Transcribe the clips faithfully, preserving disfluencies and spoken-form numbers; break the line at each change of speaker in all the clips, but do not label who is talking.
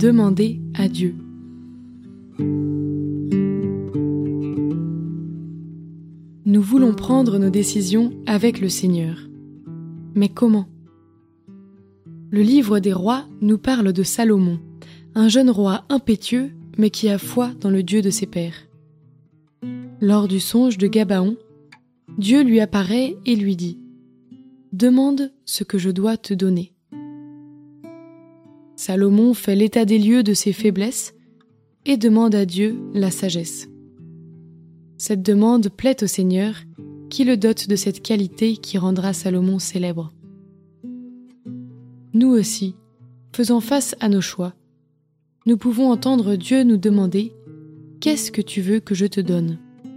demander à Dieu. Nous voulons prendre nos décisions avec le Seigneur. Mais comment ? Le livre des rois nous parle de Salomon, un jeune roi impétueux, mais qui a foi dans le Dieu de ses pères. Lors du songe de Gabaon, Dieu lui apparaît et lui dit « Demande ce que je dois te donner ». Salomon fait l'état des lieux de ses faiblesses et demande à Dieu la sagesse. Cette demande plaît au Seigneur, qui le dote de cette qualité qui rendra Salomon célèbre. Nous aussi, faisant face à nos choix, nous pouvons entendre Dieu nous demander « Qu'est-ce que tu veux que je te donne ?»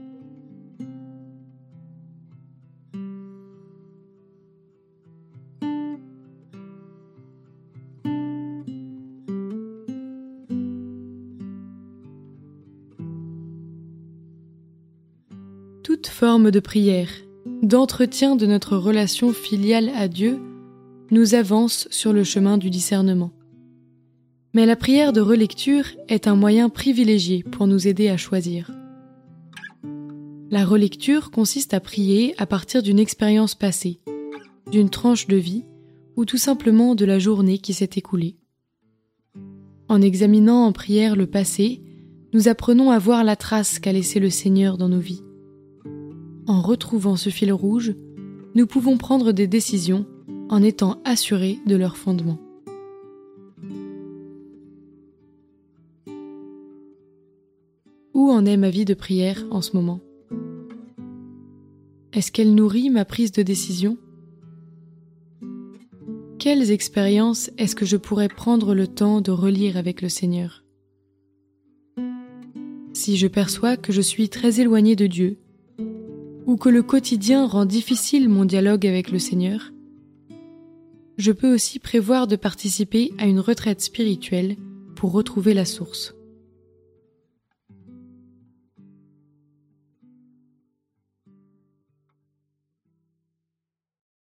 Toute forme de prière, d'entretien de notre relation filiale à Dieu, nous avance sur le chemin du discernement. Mais la prière de relecture est un moyen privilégié pour nous aider à choisir. La relecture consiste à prier à partir d'une expérience passée, d'une tranche de vie ou tout simplement de la journée qui s'est écoulée. En examinant en prière le passé, nous apprenons à voir la trace qu'a laissée le Seigneur dans nos vies. En retrouvant ce fil rouge, nous pouvons prendre des décisions en étant assurés de leur fondement. Où en est ma vie de prière en ce moment ? Est-ce qu'elle nourrit ma prise de décision ? Quelles expériences est-ce que je pourrais prendre le temps de relire avec le Seigneur ? Si je perçois que je suis très éloigné de Dieu, ou que le quotidien rend difficile mon dialogue avec le Seigneur, je peux aussi prévoir de participer à une retraite spirituelle pour retrouver la source.